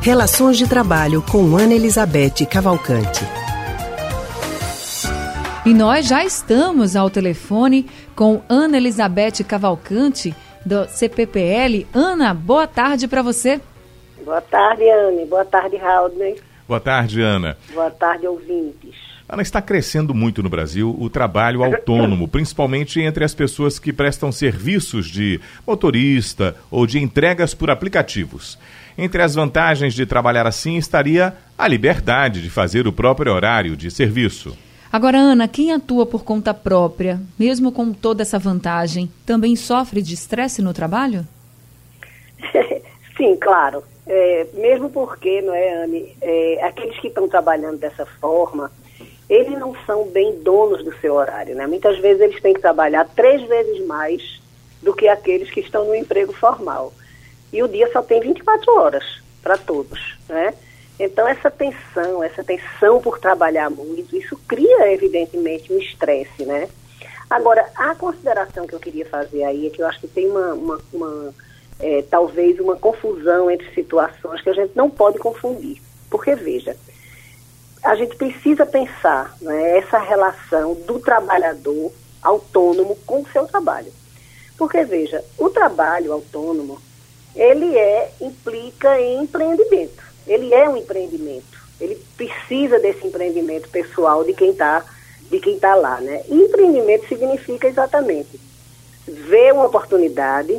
Relações de Trabalho com Ana Elizabeth Cavalcante. E nós já estamos ao telefone com Ana Elizabeth Cavalcante, do CPPL. Ana, boa tarde para você. Boa tarde, Anne. Boa tarde, Raudney. Boa tarde, Ana. Boa tarde, ouvintes. Ana, está crescendo muito no Brasil o trabalho autônomo, principalmente entre as pessoas que prestam serviços de motorista ou de entregas por aplicativos. Entre as vantagens de trabalhar assim estaria a liberdade de fazer o próprio horário de serviço. Agora, Ana, quem atua por conta própria, mesmo com toda essa vantagem, também sofre de estresse no trabalho? Sim, claro. Mesmo porque, não é, Anne, aqueles que estão trabalhando dessa forma, eles não são bem donos do seu horário, né? Muitas vezes eles têm que trabalhar 3 vezes mais do que aqueles que estão no emprego formal. E o dia só tem 24 horas para todos, né? Então essa tensão por trabalhar muito, isso cria evidentemente um estresse, né? Agora, a consideração que eu queria fazer aí é que eu acho que tem talvez uma confusão entre situações que a gente não pode confundir. Porque, veja, a gente precisa pensar, né, essa relação do trabalhador autônomo com o seu trabalho. Porque, veja, o trabalho autônomo, ele implica em empreendimento. Ele é um empreendimento. Ele precisa desse empreendimento pessoal de quem tá lá, né? E empreendimento significa exatamente ver uma oportunidade,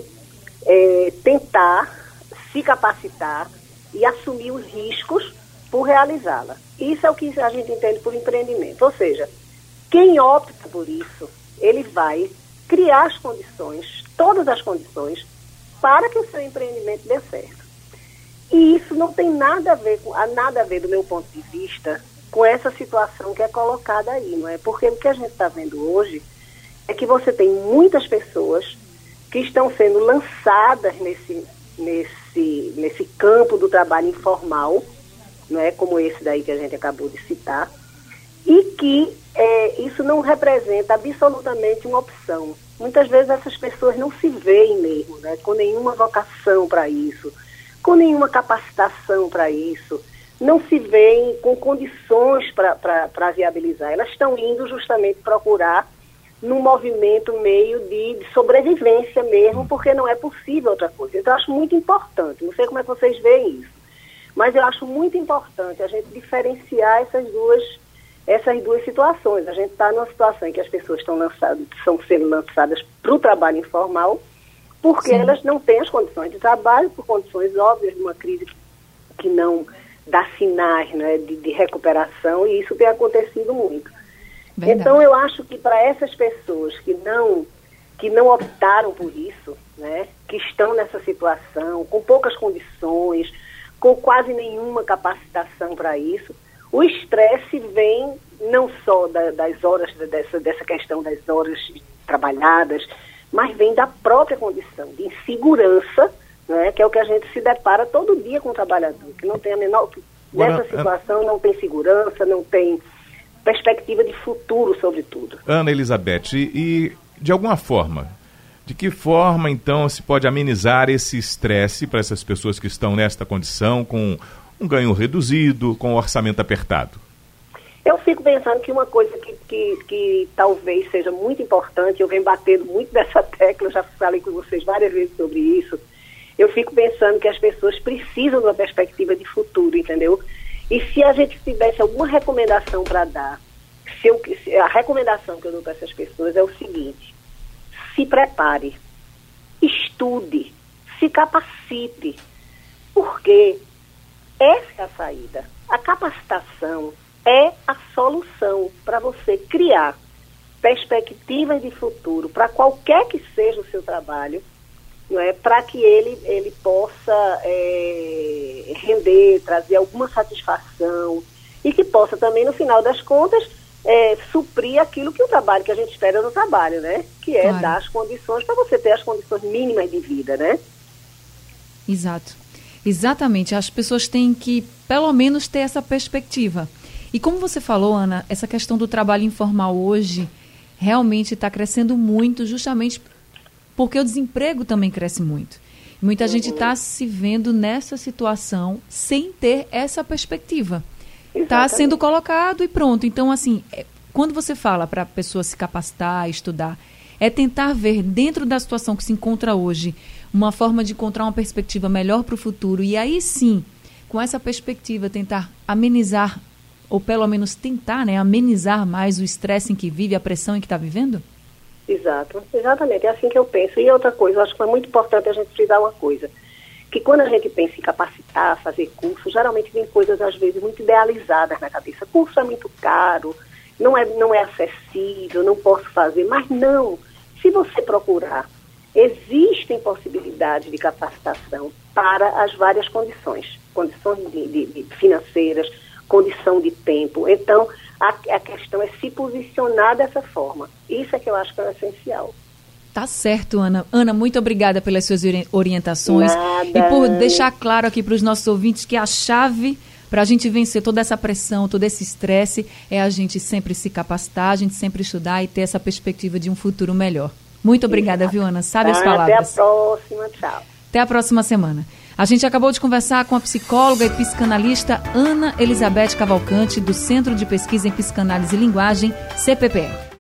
tentar se capacitar e assumir os riscos por realizá-la. Isso é o que a gente entende por empreendimento. Ou seja, quem opta por isso, ele vai criar as condições, todas as condições, para que o seu empreendimento dê certo. E isso não tem nada a ver, do meu ponto de vista, com essa situação que é colocada aí, não é? Porque o que a gente está vendo hoje é que você tem muitas pessoas que estão sendo lançadas nesse campo do trabalho informal, não é? Como esse daí que a gente acabou de citar, e que isso não representa absolutamente uma opção. Muitas vezes essas pessoas não se veem mesmo, né? Com nenhuma vocação para isso, com nenhuma capacitação para isso, não se veem com condições para viabilizar. Elas estão indo justamente procurar num movimento meio de sobrevivência mesmo, porque não é possível outra coisa. Então, eu acho muito importante, não sei como é que vocês veem isso, mas eu acho muito importante a gente diferenciar essas duas situações. A gente está numa situação em que as pessoas estão sendo lançadas para o trabalho informal, porque Sim. Elas não têm as condições de trabalho, por condições óbvias de uma crise que não dá sinais, né, de recuperação, e isso tem acontecido muito. Verdade. Então, eu acho que para essas pessoas que não optaram por isso, né, que estão nessa situação, com poucas condições, com quase nenhuma capacitação para isso, o estresse vem não só das horas, dessa questão das horas trabalhadas, mas vem da própria condição de insegurança, né, que é o que a gente se depara todo dia com o trabalhador, que não tem a menor... Nessa situação não tem segurança, não tem perspectiva de futuro, sobretudo. Ana Elizabeth, e de alguma forma, de que forma então se pode amenizar esse estresse para essas pessoas que estão nesta condição, com um ganho reduzido, com um orçamento apertado? Eu fico pensando que uma coisa que talvez seja muito importante, eu venho batendo muito nessa tecla, eu já falei com vocês várias vezes sobre isso, eu fico pensando que as pessoas precisam de uma perspectiva de futuro, entendeu? E se a gente tivesse alguma recomendação para dar, a recomendação que eu dou para essas pessoas é o seguinte: se prepare, estude, se capacite, porque essa é a saída. A capacitação é a solução para você criar perspectivas de futuro para qualquer que seja o seu trabalho, não é? Para que ele possa render, trazer alguma satisfação e que possa também, no final das contas, suprir aquilo que a gente espera no trabalho, né? Que é dar as condições para você ter as condições mínimas de vida, né? Exato. Exatamente. As pessoas têm que, pelo menos, ter essa perspectiva. E como você falou, Ana, essa questão do trabalho informal hoje realmente está crescendo muito, justamente porque o desemprego também cresce muito. Muita gente está se vendo nessa situação sem ter essa perspectiva. Está sendo colocado e pronto. Então, assim, quando você fala para a pessoa se capacitar, estudar, é tentar ver dentro da situação que se encontra hoje uma forma de encontrar uma perspectiva melhor para o futuro e aí sim, com essa perspectiva, tentar amenizar, ou pelo menos tentar, né, amenizar mais o estresse em que vive, a pressão em que está vivendo? Exato, exatamente, é assim que eu penso. E outra coisa, eu acho que é muito importante a gente frisar uma coisa, que quando a gente pensa em capacitar, fazer curso, geralmente vem coisas às vezes muito idealizadas na cabeça. Curso é muito caro, não é acessível, não posso fazer, mas não, se você procurar, existem possibilidades de capacitação para as várias condições de financeiras, condição de tempo. Então, a questão é se posicionar dessa forma. Isso é que eu acho que é essencial. Tá certo, Ana. Ana, muito obrigada pelas suas orientações. Nada. E por deixar claro aqui para os nossos ouvintes que a chave para a gente vencer toda essa pressão, todo esse estresse, é a gente sempre se capacitar, a gente sempre estudar e ter essa perspectiva de um futuro melhor. Muito obrigada, viu, Ana? Sabe as palavras. Até a próxima, tchau. Até a próxima semana. A gente acabou de conversar com a psicóloga e psicanalista Ana Elizabeth Cavalcante, do Centro de Pesquisa em Psicanálise e Linguagem, CPPE.